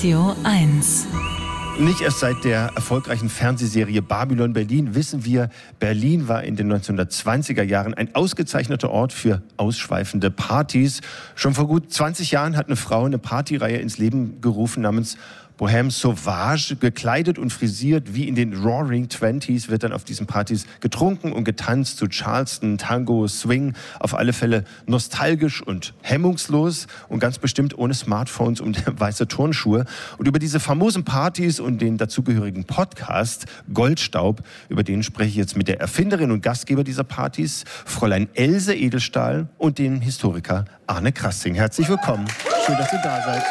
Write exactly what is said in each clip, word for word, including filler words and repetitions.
Radio eins. Nicht erst seit der erfolgreichen Fernsehserie Babylon Berlin wissen wir, Berlin war in den neunzehnhundertzwanziger Jahren ein ausgezeichneter Ort für ausschweifende Partys. Schon vor gut zwanzig Jahren hat eine Frau eine Partyreihe ins Leben gerufen namens Bohème Sauvage. Gekleidet und frisiert wie in den Roaring Twenties wird dann auf diesen Partys getrunken und getanzt zu Charleston, Tango, Swing. Auf alle Fälle nostalgisch und hemmungslos und ganz bestimmt ohne Smartphones und weiße Turnschuhe. Und über diese famosen Partys und den dazugehörigen Podcast Goldstaub, über den spreche ich jetzt mit der Erfinderin und Gastgeber dieser Partys, Fräulein Else Edelstahl, und dem Historiker Arne Krassing. Herzlich willkommen. Schön, dass ihr da seid.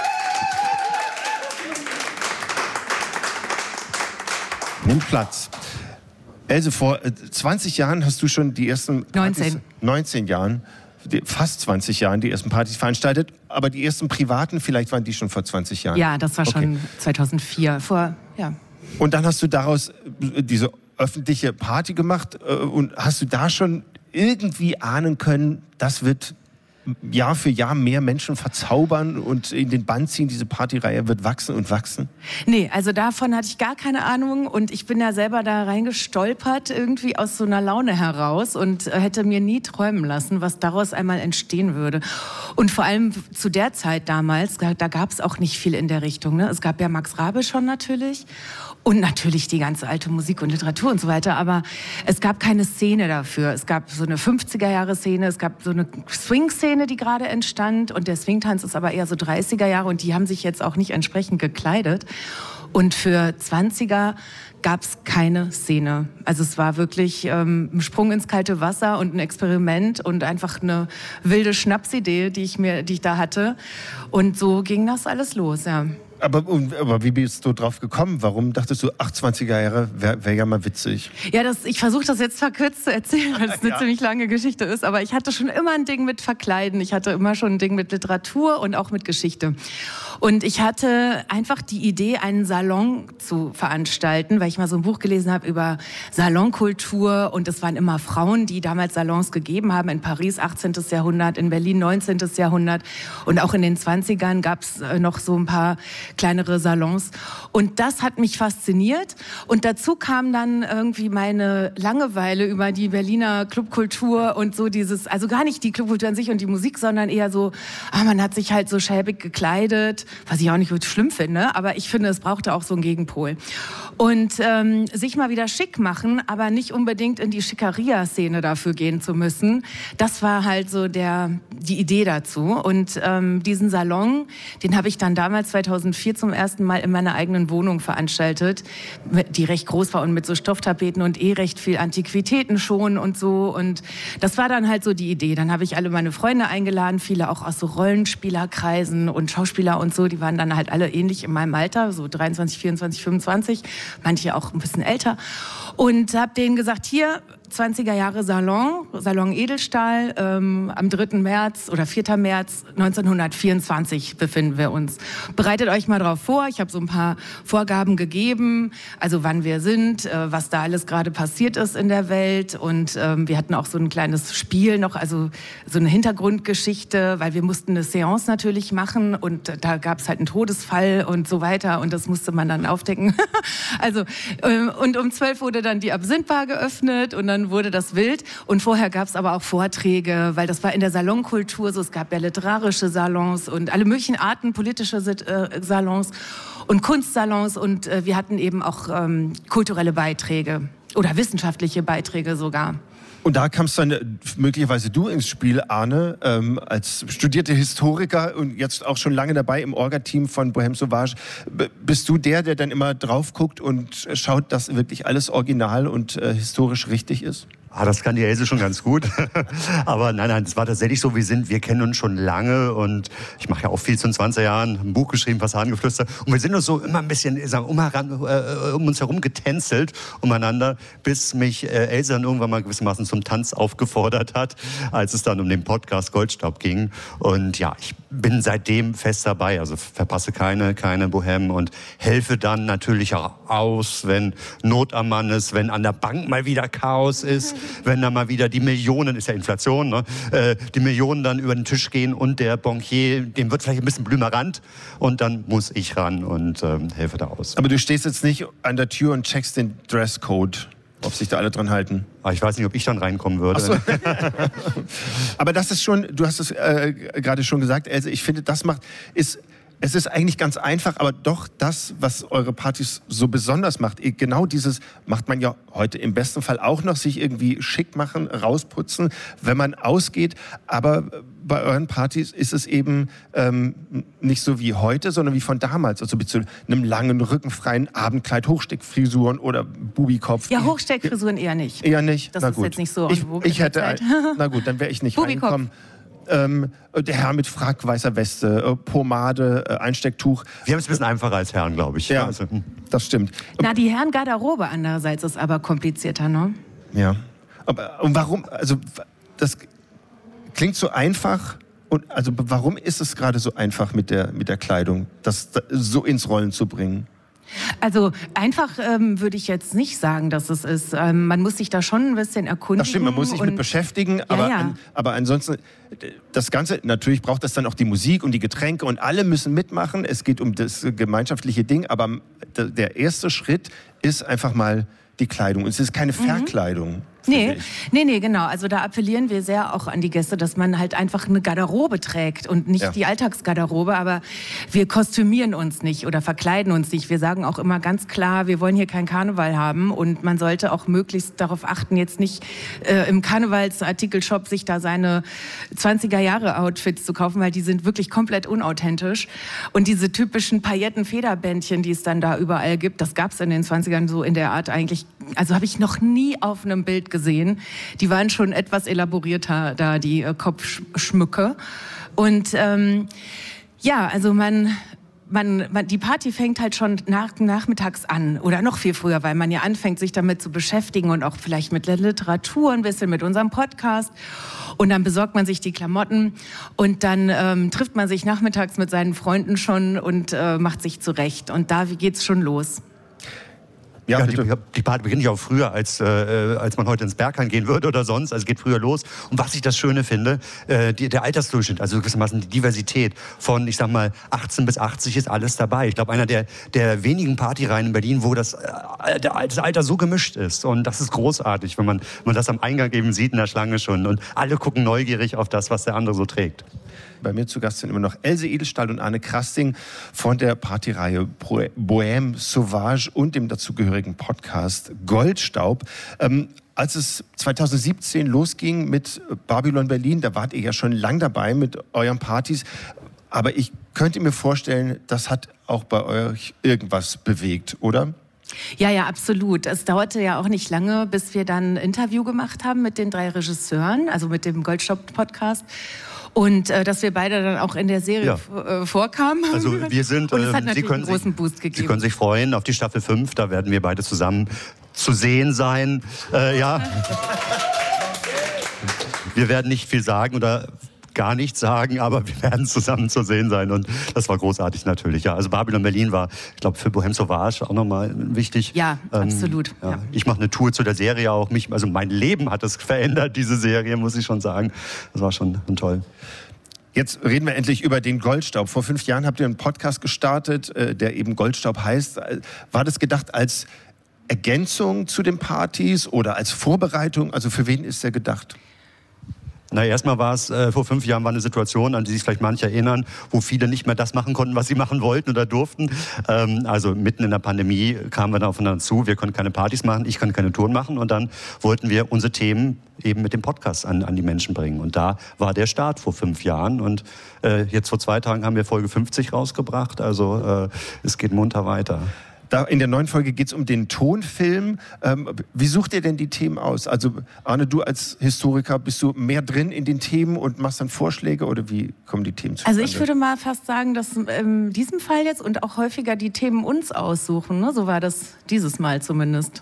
Nimmt Platz. Else, vor zwanzig Jahren hast du schon die ersten Partys, neunzehn. neunzehn Jahren, fast zwanzig Jahren die ersten Partys veranstaltet. Aber die ersten privaten, vielleicht waren die schon vor zwanzig Jahren. Ja, das war okay. schon zweitausendvier. Vor, ja. Und dann hast du daraus diese öffentliche Party gemacht. Und hast du da schon irgendwie ahnen können, das wird Jahr für Jahr mehr Menschen verzaubern und in den Bann ziehen, diese Partyreihe wird wachsen und wachsen? Nee, also davon hatte ich gar keine Ahnung und ich bin ja selber da reingestolpert, irgendwie aus so einer Laune heraus und hätte mir nie träumen lassen, was daraus einmal entstehen würde. Und vor allem zu der Zeit damals, da, da gab es auch nicht viel in der Richtung. Ne? Es gab ja Max Rabe schon natürlich und natürlich die ganze alte Musik und Literatur und so weiter, aber es gab keine Szene dafür. Es gab so eine fünfziger-Jahre-Szene, es gab so eine Swing-Szene, die gerade entstand, und der Swingtanz ist aber eher so dreißiger Jahre und die haben sich jetzt auch nicht entsprechend gekleidet. Und für zwanziger gab es keine Szene. Also es war wirklich ähm, ein Sprung ins kalte Wasser und ein Experiment und einfach eine wilde Schnapsidee, die ich mir, die ich da hatte. Und so ging das alles los, ja. Aber, aber wie bist du drauf gekommen? Warum dachtest du, ach, zwanziger Jahre wäre wär ja mal witzig? Ja, das, ich versuche das jetzt verkürzt zu erzählen, weil es eine ja. ziemlich lange Geschichte ist. Aber ich hatte schon immer ein Ding mit Verkleiden. Ich hatte immer schon ein Ding mit Literatur und auch mit Geschichte. Und ich hatte einfach die Idee, einen Salon zu veranstalten, weil ich mal so ein Buch gelesen habe über Salonkultur. Und es waren immer Frauen, die damals Salons gegeben haben. In Paris achtzehnten. Jahrhundert, in Berlin neunzehnten. Jahrhundert. Und auch in den zwanzigern gab es noch so ein paar kleinere Salons. Und das hat mich fasziniert. Und dazu kam dann irgendwie meine Langeweile über die Berliner Clubkultur und so dieses, also gar nicht die Clubkultur an sich und die Musik, sondern eher so, ah, man hat sich halt so schäbig gekleidet, was ich auch nicht schlimm finde, aber ich finde, es brauchte auch so einen Gegenpol. Und ähm, sich mal wieder schick machen, aber nicht unbedingt in die Schickeria-Szene dafür gehen zu müssen, das war halt so der, die Idee dazu. Und ähm, diesen Salon, den habe ich dann damals zweitausendvier zum ersten Mal in meiner eigenen Wohnung veranstaltet, die recht groß war und mit so Stofftapeten und eh recht viel Antiquitäten schon und so. Und das war dann halt so die Idee. Dann habe ich alle meine Freunde eingeladen, viele auch aus so Rollenspielerkreisen und Schauspieler und so. Die waren dann halt alle ähnlich in meinem Alter, so dreiundzwanzig, vierundzwanzig, fünfundzwanzig, manche auch ein bisschen älter. Und habe denen gesagt, hier, zwanziger Jahre Salon, Salon Edelstahl, ähm, am dritten März oder vierten März neunzehnhundertvierundzwanzig befinden wir uns. Bereitet euch mal drauf vor, ich habe so ein paar Vorgaben gegeben, also wann wir sind, äh, was da alles gerade passiert ist in der Welt, und ähm, wir hatten auch so ein kleines Spiel noch, also so eine Hintergrundgeschichte, weil wir mussten eine Seance natürlich machen und da gab es halt einen Todesfall und so weiter und das musste man dann aufdecken. also äh, und um zwölf wurde dann die Absinthbar geöffnet und dann wurde das wild. Und vorher gab es aber auch Vorträge, weil das war in der Salonkultur so. Es gab ja literarische Salons und alle möglichen Arten politische äh, Salons und Kunstsalons. Und äh, wir hatten eben auch ähm, kulturelle Beiträge oder wissenschaftliche Beiträge sogar. Und da kamst dann möglicherweise du ins Spiel, Arne, ähm, als studierter Historiker und jetzt auch schon lange dabei im Orga-Team von Bohème Sauvage. B- bist du der, der dann immer drauf guckt und schaut, dass wirklich alles original und äh, historisch richtig ist? Ah, das kann die Else schon ganz gut. Aber nein, nein, es war tatsächlich so, wir sind, wir kennen uns schon lange und ich mache ja auch viel zu den zwanziger Jahren, ein Buch geschrieben, Fassadengeflüster. Und wir sind uns so immer ein bisschen sagen, um, äh, um uns herum getänzelt umeinander, bis mich äh, Else dann irgendwann mal gewissermaßen zum Tanz aufgefordert hat, als es dann um den Podcast Goldstaub ging. Und ja, ich bin seitdem fest dabei, also verpasse keine, keine Bohème und helfe dann natürlich auch aus, wenn Not am Mann ist, wenn an der Bank mal wieder Chaos ist. wenn da mal wieder die Millionen, ist ja Inflation, ne? äh, die Millionen dann über den Tisch gehen und der Bankier, dem wird vielleicht ein bisschen blümerant und dann muss ich ran und ähm, helfe da aus. Aber du stehst jetzt nicht an der Tür und checkst den Dresscode, ob sich da alle dran halten. Aber ich weiß nicht, ob ich dann reinkommen würde. So. Aber das ist schon, du hast es äh, gerade schon gesagt, Else, ich finde, das macht, ist, es ist eigentlich ganz einfach, aber doch das, was eure Partys so besonders macht, genau dieses macht man ja heute im besten Fall auch noch, sich irgendwie schick machen, rausputzen, wenn man ausgeht. Aber bei euren Partys ist es eben ähm, nicht so wie heute, sondern wie von damals. Also mit so einem langen, rückenfreien Abendkleid, Hochsteckfrisuren oder Bubikopf. Ja, Hochsteckfrisuren eher nicht. Eher nicht? Das na ist gut. jetzt nicht so. Ich, ich hätte, ein, na gut, dann wäre ich nicht Bubikopf. reingekommen. Ähm, der Herr mit Frack, weißer Weste, äh, Pomade, äh, Einstecktuch. Wir haben es ein bisschen einfacher als Herren, glaube ich. Ja, also, hm. das stimmt. Na, die Herrengarderobe andererseits ist aber komplizierter, ne? Ja. Aber und warum, also das klingt so einfach. Und also warum ist es gerade so einfach mit der, mit der Kleidung, das so ins Rollen zu bringen? Also einfach ähm, würde ich jetzt nicht sagen, dass es ist. Ähm, man muss sich da schon ein bisschen erkundigen. Das stimmt, man muss sich mit beschäftigen, aber, ja. An, aber ansonsten, das Ganze, natürlich braucht das dann auch die Musik und die Getränke und alle müssen mitmachen. Es geht um das gemeinschaftliche Ding, aber der erste Schritt ist einfach mal die Kleidung. Es ist keine Verkleidung. Mhm. Nee, nee, nee, genau. Also da appellieren wir sehr auch an die Gäste, dass man halt einfach eine Garderobe trägt und nicht ja. die Alltagsgarderobe, aber wir kostümieren uns nicht oder verkleiden uns nicht. Wir sagen auch immer ganz klar, wir wollen hier keinen Karneval haben und man sollte auch möglichst darauf achten, jetzt nicht äh, im Karnevalsartikelshop sich da seine zwanziger-Jahre-Outfits zu kaufen, weil die sind wirklich komplett unauthentisch. Und diese typischen Pailletten-Federbändchen, die es dann da überall gibt, das gab es in den zwanzigern so in der Art eigentlich, also habe ich noch nie auf einem Bild gesehen. Die waren schon etwas elaborierter, da die äh, Kopfschmücke. Und ähm, ja, also man, man, man, die Party fängt halt schon nach, nachmittags an oder noch viel früher, weil man ja anfängt, sich damit zu beschäftigen und auch vielleicht mit der Literatur, ein bisschen mit unserem Podcast. Und dann besorgt man sich die Klamotten und dann ähm, trifft man sich nachmittags mit seinen Freunden schon und äh, macht sich zurecht. Und da geht's schon los. Ja, ja, die, die Party beginnt ja auch früher, als, äh, als man heute ins Berghain gehen würde oder sonst. Also es geht früher los. Und was ich das Schöne finde, äh, die, der Altersdurchschnitt, also gewissermaßen die Diversität von, ich sag mal, achtzehn bis achtzig ist alles dabei. Ich glaube, einer der, der wenigen Partyreihen in Berlin, wo das, äh, das Alter so gemischt ist. Und das ist großartig, wenn man, wenn man das am Eingang eben sieht in der Schlange schon. Und alle gucken neugierig auf das, was der andere so trägt. Bei mir zu Gast sind immer noch Else Edelstahl und Arne Krasting von der Partyreihe Bohème Sauvage und dem dazugehörigen Podcast Goldstaub. Ähm, als es zweitausendsiebzehn losging mit Babylon Berlin, da wart ihr ja schon lang dabei mit euren Partys. Aber ich könnte mir vorstellen, das hat auch bei euch irgendwas bewegt, oder? Ja, ja, absolut. Es dauerte ja auch nicht lange, bis wir dann ein Interview gemacht haben mit den drei Regisseuren, also mit dem Goldstaub-Podcast. Und äh, dass wir beide dann auch in der Serie ja. äh, vorkamen. Also wir sind, und es hat äh, natürlich Sie können einen großen sich, Boost gegeben. Sie können sich freuen auf die Staffel fünf, da werden wir beide zusammen zu sehen sein. Äh, ja. Wir werden nicht viel sagen oder gar nichts sagen, aber wir werden zusammen zu sehen sein und das war großartig natürlich. Ja, also Babylon Berlin war, ich glaube, für Bohème Sauvage auch nochmal wichtig. Ja, ähm, absolut. Ja. Ja. Ich mache eine Tour zu der Serie auch. Mich, also mein Leben hat es verändert, diese Serie, muss ich schon sagen. Das war schon toll. Jetzt reden wir endlich über den Goldstaub. Vor fünf Jahren habt ihr einen Podcast gestartet, der eben Goldstaub heißt. War das gedacht als Ergänzung zu den Partys oder als Vorbereitung? Also für wen ist der gedacht? Na, erstmal war es, äh, vor fünf Jahren war eine Situation, an die sich vielleicht manche erinnern, wo viele nicht mehr das machen konnten, was sie machen wollten oder durften. Ähm, also mitten in der Pandemie kamen wir da aufeinander zu, wir konnten keine Partys machen, ich konnte keine Touren machen und dann wollten wir unsere Themen eben mit dem Podcast an, an die Menschen bringen. Und da war der Start vor fünf Jahren und äh, jetzt vor zwei Tagen haben wir Folge fünfzig rausgebracht, also äh, es geht munter weiter. Da in der neuen Folge geht es um den Tonfilm. Ähm, wie sucht ihr denn die Themen aus? Also Arne, du als Historiker, bist du mehr drin in den Themen und machst dann Vorschläge oder wie kommen die Themen zustande? Also ich würde mal fast sagen, dass in diesem Fall jetzt und auch häufiger die Themen uns aussuchen. Ne? So war das dieses Mal zumindest.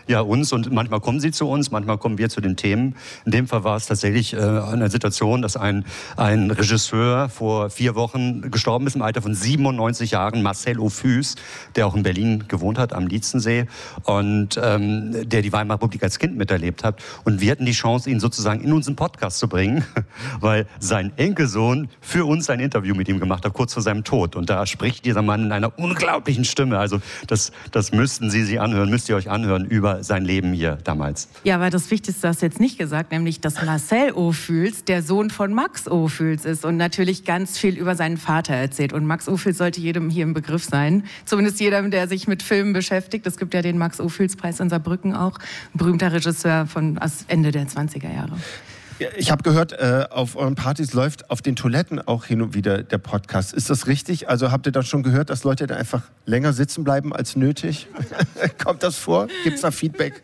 ja uns und manchmal kommen sie zu uns, manchmal kommen wir zu den Themen. In dem Fall war es tatsächlich äh, eine Situation, dass ein, ein Regisseur vor vier Wochen gestorben ist im Alter von siebenundneunzig Jahren, Marcel Ophues, der auch in Berlin gewohnt hat, am Lietzensee und ähm, der die Weimarer Republik als Kind miterlebt hat. Und wir hatten die Chance, ihn sozusagen in unseren Podcast zu bringen, weil sein Enkelsohn für uns ein Interview mit ihm gemacht hat, kurz vor seinem Tod. Und da spricht dieser Mann in einer unglaublichen Stimme. Also das, das müssten Sie sich anhören, müsst ihr euch anhören über sein Leben hier damals. Ja, aber das Wichtigste hast du jetzt nicht gesagt, nämlich, dass Marcel Ophues der Sohn von Max Ophues ist und natürlich ganz viel über seinen Vater erzählt. Und Max Ophues sollte jedem hier im Begriff sein. Zumindest jedem, der sich mit Filmen beschäftigt. Es gibt ja den Max-Ophues-Preis in Saarbrücken auch. Ein berühmter Regisseur von aus Ende der zwanziger Jahre. Ich habe gehört, äh, auf euren Partys läuft auf den Toiletten auch hin und wieder der Podcast. Ist das richtig? Also habt ihr da schon gehört, dass Leute da einfach länger sitzen bleiben als nötig? Kommt das vor? Gibt es da Feedback?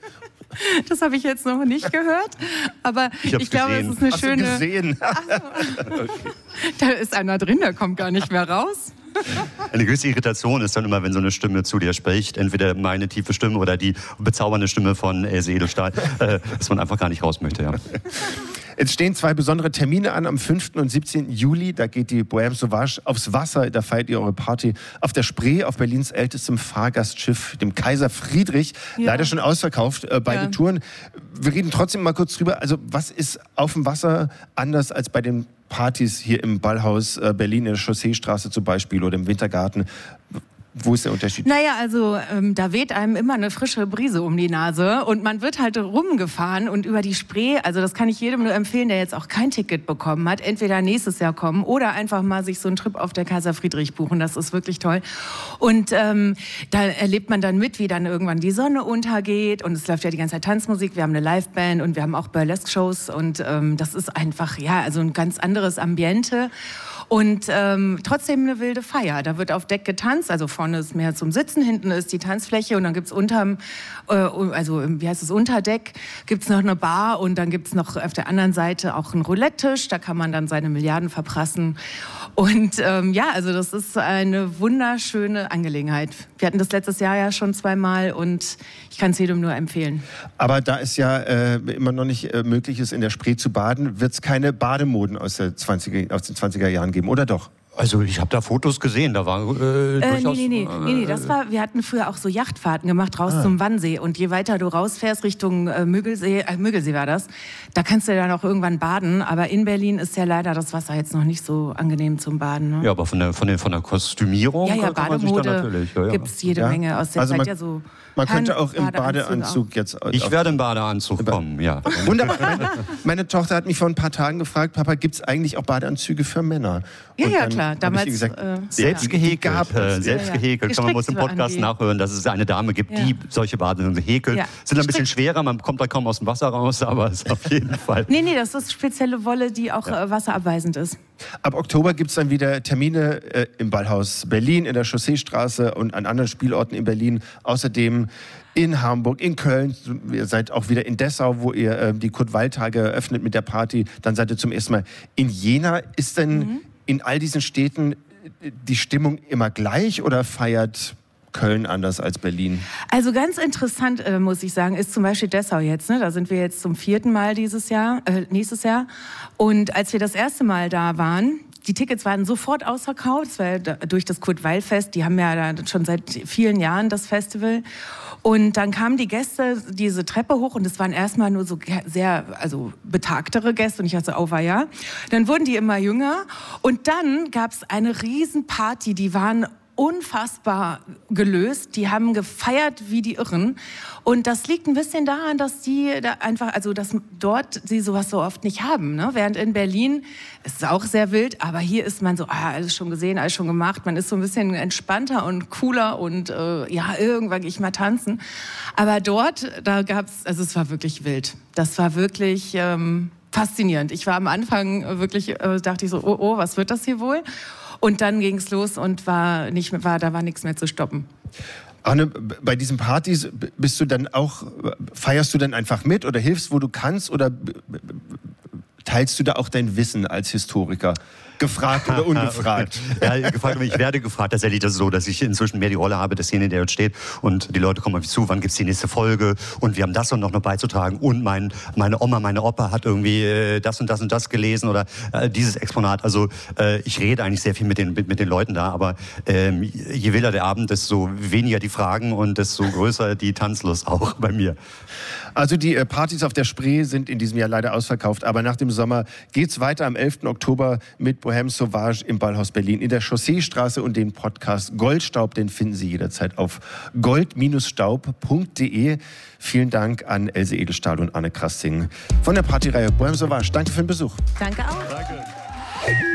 Das habe ich jetzt noch nicht gehört, aber ich, ich glaube, es ist eine Hast schöne... du gesehen? Okay. Da ist einer drin, der kommt gar nicht mehr raus. Eine gewisse Irritation ist dann immer, wenn so eine Stimme zu dir spricht, entweder meine tiefe Stimme oder die bezaubernde Stimme von Else Edelstahl, äh, dass man einfach gar nicht raus möchte. Ja. Jetzt stehen zwei besondere Termine an, am fünften und siebzehnten Juli. Da geht die Bohème Sauvage aufs Wasser, da feiert ihr eure Party auf der Spree, auf Berlins ältestem Fahrgastschiff, dem Kaiser Friedrich. Ja. Leider schon ausverkauft, äh, beide ja. Touren. Wir reden trotzdem mal kurz drüber. Also was ist auf dem Wasser anders als bei den Partys hier im Ballhaus äh, Berlin, in der Chausseestraße zum Beispiel oder im Wintergarten? Wo ist der Unterschied? Naja, also ähm, da weht einem immer eine frische Brise um die Nase und man wird halt rumgefahren und über die Spree, also das kann ich jedem nur empfehlen, der jetzt auch kein Ticket bekommen hat, entweder nächstes Jahr kommen oder einfach mal sich so einen Trip auf der Kaiser Friedrich buchen, das ist wirklich toll. Und ähm, da erlebt man dann mit, wie dann irgendwann die Sonne untergeht und es läuft ja die ganze Zeit Tanzmusik, wir haben eine Liveband und wir haben auch Burlesque-Shows und ähm, das ist einfach, ja, also ein ganz anderes Ambiente. Und ähm, trotzdem eine wilde Feier. Da wird auf Deck getanzt, also vorne ist mehr zum Sitzen, hinten ist die Tanzfläche und dann gibt's unterm, äh, also wie heißt es, Unterdeck, gibt's noch eine Bar und dann gibt's noch auf der anderen Seite auch einen Roulette-Tisch, da kann man dann seine Milliarden verprassen. Und ähm, ja, also das ist eine wunderschöne Angelegenheit. Wir hatten das letztes Jahr ja schon zweimal und ich kann es jedem nur empfehlen. Aber da es ja äh, immer noch nicht äh, möglich ist, in der Spree zu baden, wird es keine Bademoden aus, der zwanziger, aus den zwanziger Jahren geben, oder doch? Also ich habe da Fotos gesehen, da war äh, äh, durchaus... Nee, nee, nee, nee, nee, das war, wir hatten früher auch so Yachtfahrten gemacht, raus ah. zum Wannsee. Und je weiter du rausfährst Richtung äh, Müggelsee, äh, Müggelsee war das, da kannst du dann auch irgendwann baden. Aber in Berlin ist ja leider das Wasser jetzt noch nicht so angenehm zum Baden. Ne? Ja, aber von der, von der, von der Kostümierung ja, ja, kann man sich da natürlich... Ja, ja. Gibt es jede ja? Menge aus der also Zeit, man, ja so... Man könnte auch im Badeanzug auch. jetzt... Ich werde im Badeanzug kommen, ja. Wunderbar. Meine, meine Tochter hat mich vor ein paar Tagen gefragt, Papa, gibt es eigentlich auch Badeanzüge für Männer? Ja, ja, klar. Damals, ich gesagt, äh, selbst gehäkelt. Gab es. Selbst ja, ja. gehäkelt. Kann man muss im Podcast nachhören, dass es eine Dame gibt, ja. die solche Badeanzüge häkelt. Ja. Sind ein bisschen schwerer, man kommt da kaum aus dem Wasser raus, aber es ist auf jeden Fall... Nee, nee, das ist spezielle Wolle, die auch ja. äh, wasserabweisend ist. Ab Oktober gibt es dann wieder Termine äh, im Ballhaus Berlin, in der Chausseestraße und an anderen Spielorten in Berlin. Außerdem in Hamburg, in Köln, ihr seid auch wieder in Dessau, wo ihr äh, die Kurt-Weil-Tage eröffnet mit der Party. Dann seid ihr zum ersten Mal in Jena. Ist denn mhm. in all diesen Städten die Stimmung immer gleich oder feiert Köln anders als Berlin? Also ganz interessant, äh, muss ich sagen, ist zum Beispiel Dessau jetzt. Ne? Da sind wir jetzt zum vierten Mal dieses Jahr, äh, nächstes Jahr. Und als wir das erste Mal da waren, die Tickets waren sofort ausverkauft, das war ja durch das Kurt-Weil-Fest. Die haben ja da schon seit vielen Jahren das Festival. Und dann kamen die Gäste diese Treppe hoch und es waren erstmal nur so sehr, also betagtere Gäste und ich dachte, oh ja. Dann wurden die immer jünger und dann gab es eine Riesenparty, die waren unfassbar gelöst. Die haben gefeiert wie die Irren. Und das liegt ein bisschen daran, dass die da einfach, also dass dort sie sowas so oft nicht haben. Ne? Während in Berlin ist es auch sehr wild, aber hier ist man so, ah, alles schon gesehen, alles schon gemacht. Man ist so ein bisschen entspannter und cooler und äh, ja, irgendwann gehe ich mal tanzen. Aber dort, da gab's, also es war wirklich wild. Das war wirklich ähm, faszinierend. Ich war am Anfang wirklich, äh, dachte ich so, oh, oh, was wird das hier wohl? Und dann ging es los und war nicht mehr, war, da war nichts mehr zu stoppen. Anne, bei diesen Partys bist du dann auch, feierst du dann einfach mit oder hilfst, wo du kannst, oder teilst du da auch dein Wissen als Historiker? gefragt oder ungefragt? Ja, gefragt, ich werde gefragt. Tatsächlich ist das so, dass ich inzwischen mehr die Rolle habe, dass derjenige, der dort steht und die Leute kommen auf mich zu, wann gibt es die nächste Folge und wir haben das und noch, noch beizutragen und mein, meine Oma, meine Opa hat irgendwie äh, das und das und das gelesen oder äh, dieses Exponat. Also äh, ich rede eigentlich sehr viel mit den, mit, mit den Leuten da, aber ähm, je wilder der Abend, desto weniger die Fragen und desto größer die Tanzlust auch bei mir. Also die äh, Partys auf der Spree sind in diesem Jahr leider ausverkauft, aber nach dem Sommer geht's weiter am elften Oktober mit Bohème Sauvage im Ballhaus Berlin in der Chausseestraße und den Podcast Goldstaub, den finden Sie jederzeit auf gold Staub punkt de. Vielen Dank an Else Edelstahl und Anne Krasting von der Partyreihe Bohème Sauvage. Danke für den Besuch. Danke auch. Danke.